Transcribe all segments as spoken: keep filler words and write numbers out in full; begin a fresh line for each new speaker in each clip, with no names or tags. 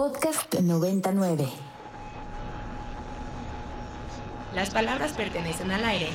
Podcast noventa y nueve.
Las palabras pertenecen al aire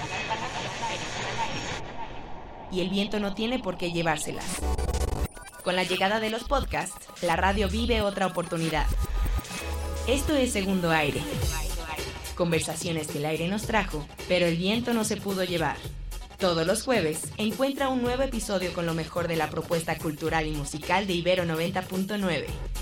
y el viento no tiene por qué llevárselas. Con la llegada de los podcasts, la radio vive otra oportunidad. Esto es Segundo Aire. Conversaciones que el aire nos trajo, pero el viento no se pudo llevar. Todos los jueves, encuentra un nuevo episodio con lo mejor de la propuesta cultural y musical de Ibero noventa punto nueve.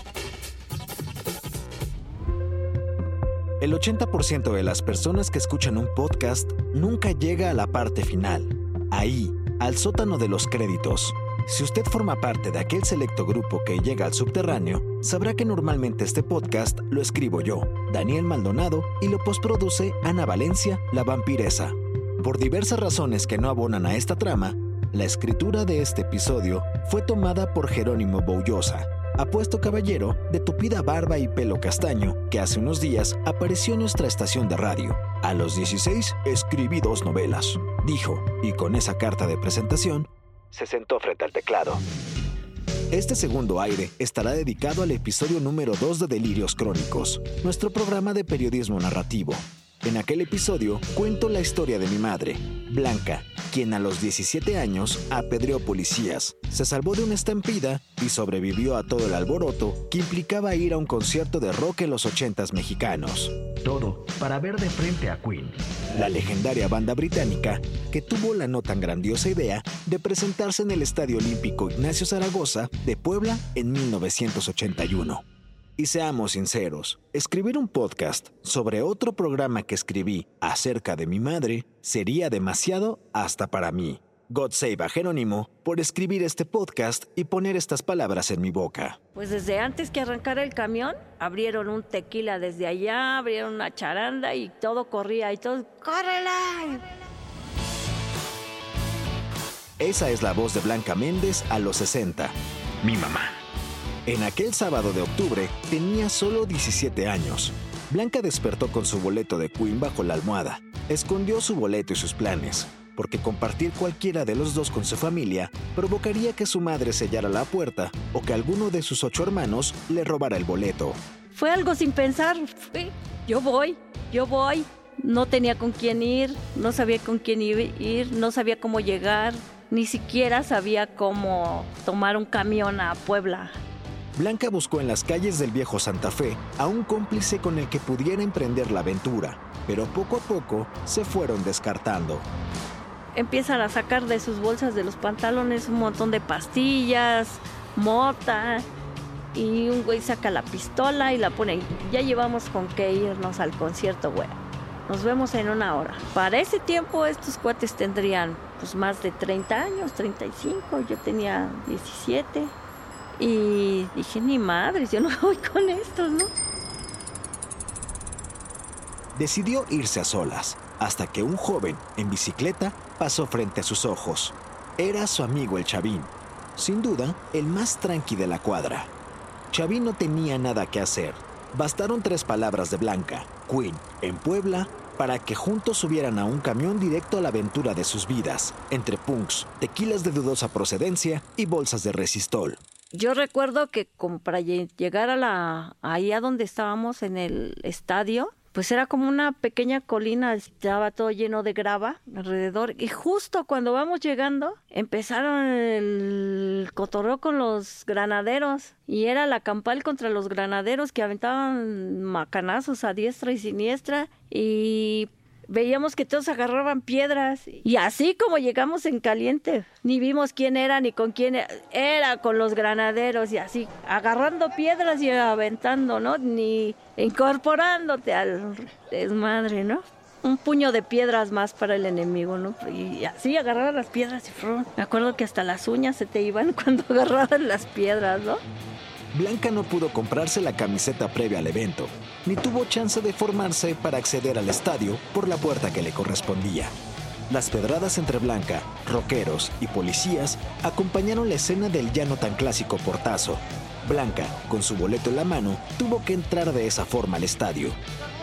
El ochenta por ciento de las personas que escuchan un podcast nunca llega a la parte final. Ahí, al sótano de los créditos. Si usted forma parte de aquel selecto grupo que llega al subterráneo, sabrá que normalmente este podcast lo escribo yo, Daniel Maldonado, y lo postproduce Ana Valencia, la vampiresa. Por diversas razones que no abonan a esta trama, la escritura de este episodio fue tomada por Jerónimo Boullosa, apuesto caballero de tupida barba y pelo castaño que hace unos días apareció en nuestra estación de radio. A los dieciséis escribí dos novelas, dijo, y con esa carta de presentación, se sentó frente al teclado. Este segundo aire estará dedicado al episodio número dos de Delirios Crónicos, nuestro programa de periodismo narrativo. En aquel episodio cuento la historia de mi madre, Blanca, quien a los diecisiete años apedreó policías, se salvó de una estampida y sobrevivió a todo el alboroto que implicaba ir a un concierto de rock en los ochentas mexicanos. Todo para ver de frente a Queen, la legendaria banda británica que tuvo la no tan grandiosa idea de presentarse en el Estadio Olímpico Ignacio Zaragoza de Puebla en mil novecientos ochenta y uno. Y seamos sinceros, escribir un podcast sobre otro programa que escribí acerca de mi madre sería demasiado hasta para mí. God save a Jerónimo por escribir este podcast y poner estas palabras en mi boca.
Pues desde antes que arrancara el camión, abrieron un tequila desde allá, abrieron una charanda y todo corría y todo, ¡córrela!
Esa es la voz de Blanca Méndez a los sesenta. Mi mamá. En aquel sábado de octubre tenía solo diecisiete años. Blanca despertó con su boleto de Queen bajo la almohada. Escondió su boleto y sus planes, porque compartir cualquiera de los dos con su familia provocaría que su madre sellara la puerta o que alguno de sus ocho hermanos le robara el boleto.
Fue algo sin pensar. Fue, yo voy, yo voy. No tenía con quién ir, no sabía con quién ir, no sabía cómo llegar, ni siquiera sabía cómo tomar un camión a Puebla.
Blanca buscó en las calles del viejo Santa Fe a un cómplice con el que pudiera emprender la aventura, pero poco a poco se fueron descartando.
Empiezan a sacar de sus bolsas de los pantalones un montón de pastillas, mota, y un güey saca la pistola y la pone ahí. Ya llevamos con qué irnos al concierto, güey. Nos vemos en una hora. Para ese tiempo estos cuates tendrían pues más de treinta años, treinta y cinco, yo tenía diecisiete. Y dije, ni madres, yo no voy con estos, ¿no?
Decidió irse a solas, hasta que un joven en bicicleta pasó frente a sus ojos. Era su amigo el Chavín, sin duda el más tranqui de la cuadra. Chavín no tenía nada que hacer. Bastaron tres palabras de Blanca, Queen, en Puebla, para que juntos subieran a un camión directo a la aventura de sus vidas, entre punks, tequilas de dudosa procedencia y bolsas de resistol.
Yo recuerdo que como para llegar a la ahí a donde estábamos en el estadio, pues era como una pequeña colina, estaba todo lleno de grava alrededor. Y justo cuando vamos llegando, empezaron el cotorreo con los granaderos. Y era la campal contra los granaderos que aventaban macanazos a diestra y siniestra. Y veíamos que todos agarraban piedras. Y así como llegamos en caliente, ni vimos quién era ni con quién era. Era con los granaderos y así, agarrando piedras y aventando, ¿no? Ni incorporándote al desmadre, ¿no? Un puño de piedras más para el enemigo, ¿no? Y así agarraban las piedras y ¡frum! Me acuerdo que hasta las uñas se te iban cuando agarraban las piedras, ¿no?
Blanca no pudo comprarse la camiseta previa al evento, ni tuvo chance de formarse para acceder al estadio por la puerta que le correspondía. Las pedradas entre Blanca, rockeros y policías acompañaron la escena del ya no tan clásico portazo. Blanca, con su boleto en la mano, tuvo que entrar de esa forma al estadio.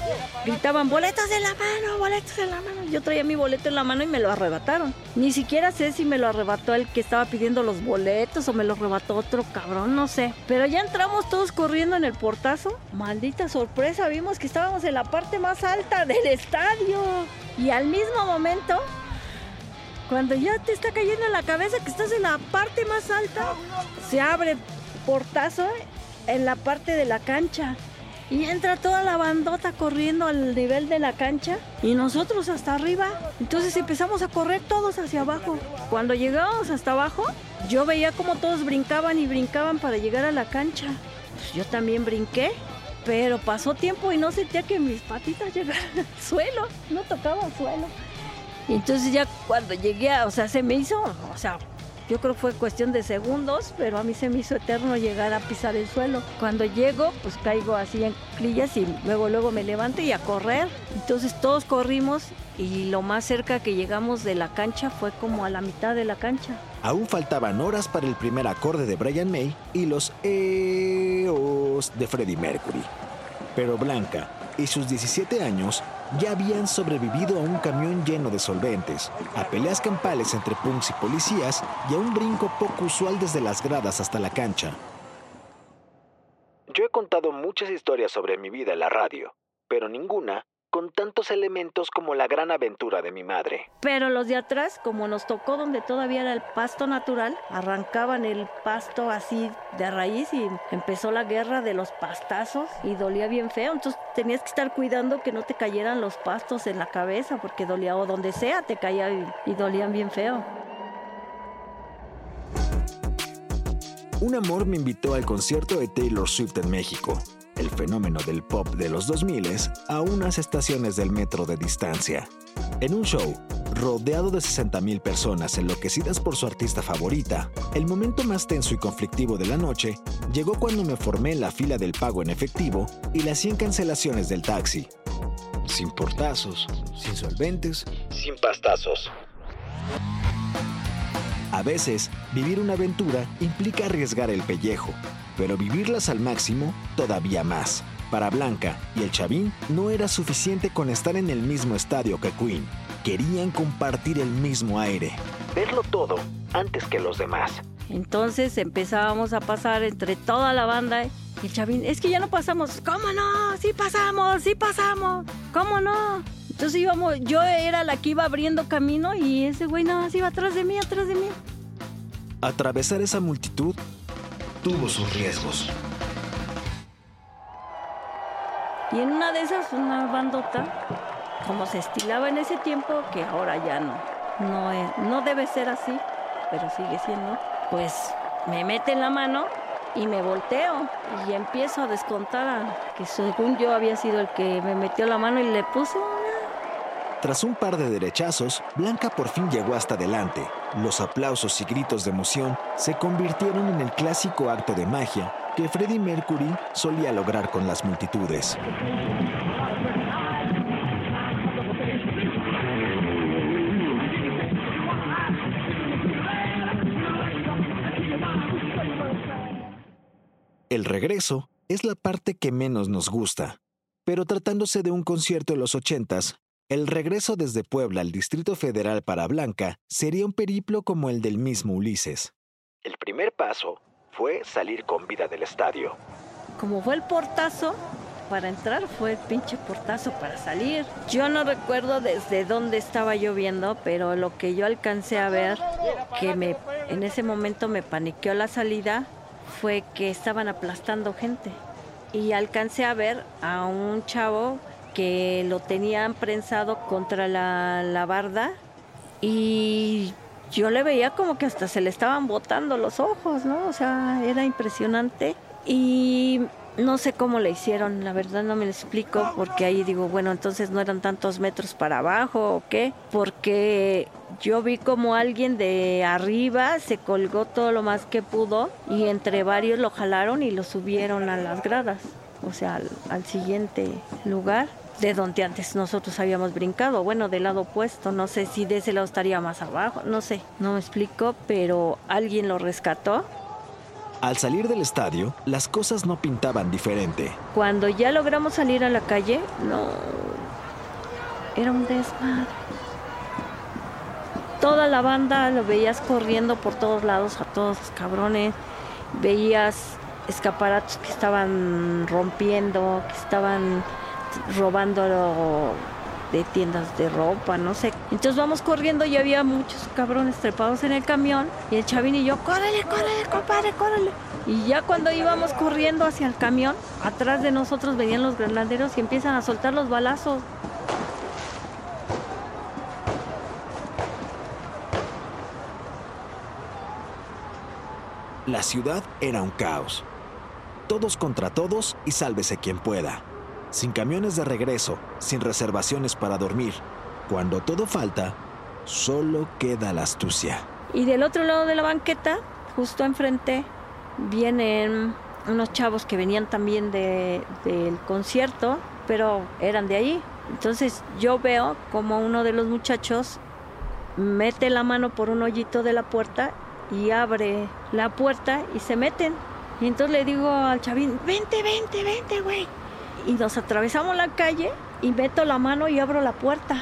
gritaban, boletos en la mano, boletos en la mano. Yo traía mi boleto en la mano y me lo arrebataron. Ni siquiera sé si me lo arrebató el que estaba pidiendo los boletos o me lo arrebató otro cabrón, no sé. Pero ya entramos todos corriendo en el portazo. Maldita sorpresa, vimos que estábamos en la parte más alta del estadio. Y al mismo momento, cuando ya te está cayendo en la cabeza que estás en la parte más alta, se abre portazo en la parte de la cancha. Y entra toda la bandota corriendo al nivel de la cancha y nosotros hasta arriba. Entonces empezamos a correr todos hacia abajo. Cuando llegamos hasta abajo, yo veía como todos brincaban y brincaban para llegar a la cancha. Pues yo también brinqué, pero pasó tiempo y no sentía que mis patitas llegaran al suelo. No tocaba el suelo. Y entonces ya cuando llegué, a, o sea, se me hizo, o sea... Yo creo que fue cuestión de segundos, pero a mí se me hizo eterno llegar a pisar el suelo. Cuando llego, pues caigo así en cuclillas y luego luego me levanto y a correr. Entonces todos corrimos y lo más cerca que llegamos de la cancha fue como a la mitad de la cancha.
Aún faltaban horas para el primer acorde de Brian May y los eos de Freddie Mercury. Pero Blanca y sus diecisiete años ya habían sobrevivido a un camión lleno de solventes, a peleas campales entre punks y policías y a un brinco poco usual desde las gradas hasta la cancha. Yo he contado muchas historias sobre mi vida en la radio, pero ninguna con tantos elementos como la gran aventura de mi madre.
Pero los de atrás, como nos tocó donde todavía era el pasto natural, arrancaban el pasto así de raíz y empezó la guerra de los pastazos y dolía bien feo. Entonces tenías que estar cuidando que no te cayeran los pastos en la cabeza porque dolía, o donde sea te caía y, y dolían bien feo.
Un amor me invitó al concierto de Taylor Swift en México, el fenómeno del pop de los dos mil, a unas estaciones del metro de distancia. En un show, rodeado de sesenta mil personas enloquecidas por su artista favorita, el momento más tenso y conflictivo de la noche llegó cuando me formé en la fila del pago en efectivo y las cien cancelaciones del taxi. Sin portazos, sin solventes, sin pastazos. A veces, vivir una aventura implica arriesgar el pellejo, pero vivirlas al máximo todavía más. Para Blanca y el Chavín no era suficiente con estar en el mismo estadio que Queen. Querían compartir el mismo aire, verlo todo antes que los demás.
Entonces empezábamos a pasar entre toda la banda y el Chavín, es que ya no pasamos. ¿Cómo no? Sí pasamos, sí pasamos. ¿Cómo no? Entonces íbamos, yo era la que iba abriendo camino y ese güey nada más iba atrás de mí, atrás de mí.
Atravesar esa multitud tuvo sus riesgos.
Y en una de esas, una bandota, como se estilaba en ese tiempo, que ahora ya no, no, es, no debe ser así, pero sigue siendo, pues me mete en la mano y me volteo y empiezo a descontar a que según yo había sido el que me metió la mano y le puse una...
Tras un par de derechazos, Blanca por fin llegó hasta adelante. Los aplausos y gritos de emoción se convirtieron en el clásico acto de magia que Freddie Mercury solía lograr con las multitudes. El regreso es la parte que menos nos gusta, pero tratándose de un concierto de los ochentas, el regreso desde Puebla al Distrito Federal para Blanca sería un periplo como el del mismo Ulises. El primer paso fue salir con vida del estadio.
Como fue el portazo para entrar, fue el pinche portazo para salir. Yo no recuerdo desde dónde estaba yo viendo, pero lo que yo alcancé a ver, que me, en ese momento me paniqueó la salida, fue que estaban aplastando gente. Y alcancé a ver a un chavo que lo tenían prensado contra la, la barda y yo le veía como que hasta se le estaban botando los ojos, ¿no? O sea, era impresionante y no sé cómo le hicieron, la verdad no me lo explico, porque ahí digo, bueno, entonces no eran tantos metros para abajo o qué, porque yo vi como alguien de arriba se colgó todo lo más que pudo y entre varios lo jalaron y lo subieron a las gradas, o sea, al, al siguiente lugar de donde antes nosotros habíamos brincado, bueno, del lado opuesto, no sé si de ese lado estaría más abajo, no sé, no me explico, pero alguien lo rescató
Al salir del estadio, las cosas no pintaban diferente.
Cuando ya logramos salir a la calle, no, era un desmadre. Toda la banda lo veías corriendo por todos lados, a todos los cabrones. Veías escaparatos que estaban rompiendo, que estaban robando de tiendas de ropa, no sé. Entonces vamos corriendo y había muchos cabrones trepados en el camión. Y el Chavín y yo, córrele, córrele, compadre, córrele. Y ya cuando íbamos corriendo hacia el camión, atrás de nosotros venían los granaderos y empiezan a soltar los balazos.
La ciudad era un caos. Todos contra todos y sálvese quien pueda. Sin camiones de regreso, sin reservaciones para dormir. Cuando todo falta, solo queda la astucia.
Y del otro lado de la banqueta, justo enfrente, vienen unos chavos que venían también de, del concierto, pero eran de ahí. Entonces yo veo como uno de los muchachos mete la mano por un hoyito de la puerta y abre la puerta y se meten. Y entonces le digo al Chavín, vente, vente, vente, güey. Y nos atravesamos la calle y meto la mano y abro la puerta.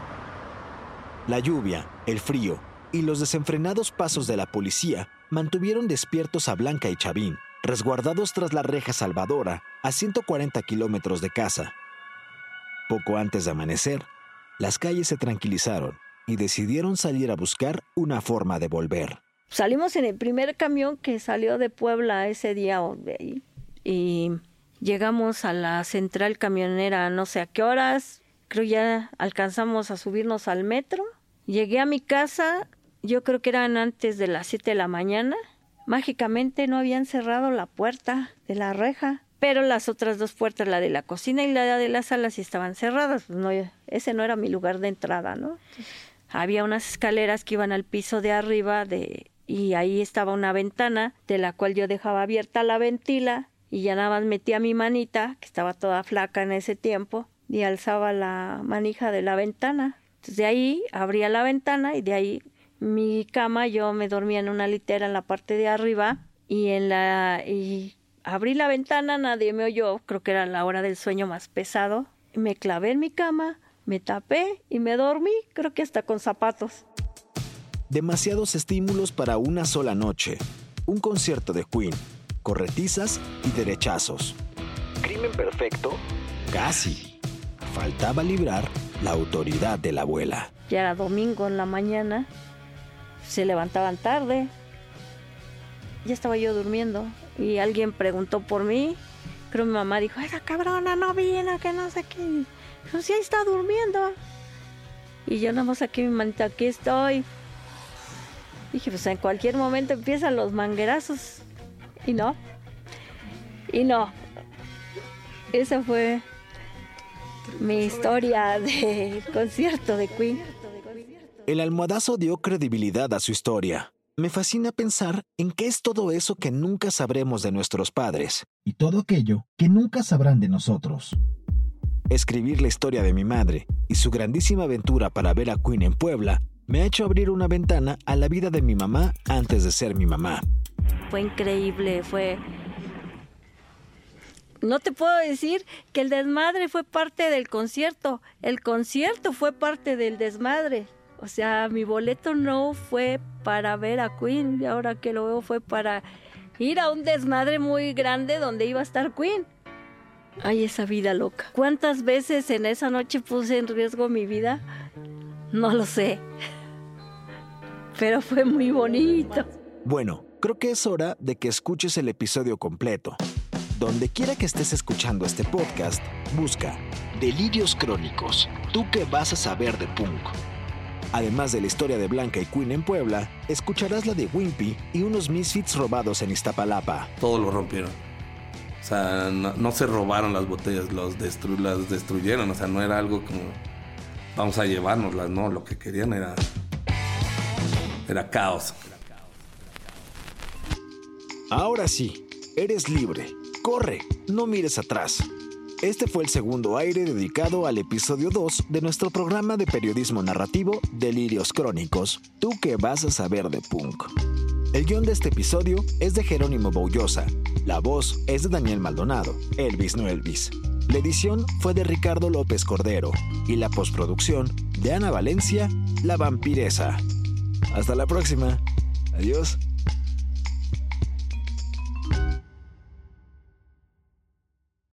La lluvia, el frío y los desenfrenados pasos de la policía mantuvieron despiertos a Blanca y Chavín, resguardados tras la reja salvadora, a ciento cuarenta kilómetros de casa. Poco antes de amanecer, las calles se tranquilizaron y decidieron salir a buscar una forma de volver.
Salimos en el primer camión que salió de Puebla ese día o de ahí, y llegamos a la central camionera no sé a qué horas. Creo ya alcanzamos a subirnos al metro. Llegué a mi casa, yo creo que eran antes de las siete de la mañana. Mágicamente no habían cerrado la puerta de la reja, pero las otras dos puertas, la de la cocina y la de la sala, sí estaban cerradas. Pues no, ese no era mi lugar de entrada, ¿no? Había unas escaleras que iban al piso de arriba de, y ahí estaba una ventana de la cual yo dejaba abierta la ventila y ya nada más metía mi manita, que estaba toda flaca en ese tiempo, y alzaba la manija de la ventana. Entonces de ahí abría la ventana y de ahí mi cama, yo me dormía en una litera en la parte de arriba y en la y abrí la ventana, nadie me oyó, creo que era la hora del sueño más pesado. Me clavé en mi cama, me tapé y me dormí, creo que hasta con zapatos.
Demasiados estímulos para una sola noche. Un concierto de Queen, corretizas y derechazos. ¿Crimen perfecto? Casi. Faltaba librar la autoridad de la abuela.
Ya era domingo en la mañana, se levantaban tarde, ya estaba yo durmiendo y alguien preguntó por mí. Creo que mi mamá dijo, esa cabrona no vino, que no sé qué. Yo, sí, ahí está durmiendo. Y yo nada más saqué mi manita, aquí estoy. Dije, pues en cualquier momento empiezan los manguerazos. Y no. Y no. Esa fue mi historia del concierto de Queen.
El almohadazo dio credibilidad a su historia. Me fascina pensar en qué es todo eso que nunca sabremos de nuestros padres. Y todo aquello que nunca sabrán de nosotros. Escribir la historia de mi madre y su grandísima aventura para ver a Queen en Puebla me ha hecho abrir una ventana a la vida de mi mamá antes de ser mi mamá.
Fue increíble, fue... No te puedo decir que el desmadre fue parte del concierto, el concierto fue parte del desmadre. O sea, mi boleto no fue para ver a Queen, y ahora que lo veo fue para ir a un desmadre muy grande donde iba a estar Queen. Ay, esa vida loca. ¿Cuántas veces en esa noche puse en riesgo mi vida? No lo sé. Pero fue muy bonito.
Bueno, creo que es hora de que escuches el episodio completo. Donde quiera que estés escuchando este podcast, busca Delirios Crónicos, ¿tú qué vas a saber de punk? Además de la historia de Blanca y Queen en Puebla, escucharás la de Wimpy y unos Misfits robados en Iztapalapa.
Todo lo rompieron. O sea, no, no se robaron las botellas, los destru- las destruyeron. O sea, no era algo como vamos a llevárnoslas, no. Lo que querían era, era caos.
Ahora sí, eres libre. Corre, no mires atrás. Este fue el segundo aire dedicado al episodio dos de nuestro programa de periodismo narrativo Delirios Crónicos, ¿tú qué vas a saber de punk? El guión de este episodio es de Jerónimo Boullosa. La voz es de Daniel Maldonado, Elvis no Elvis. La edición fue de Ricardo López Cordero y la postproducción de Ana Valencia, La Vampiresa. Hasta la próxima. Adiós.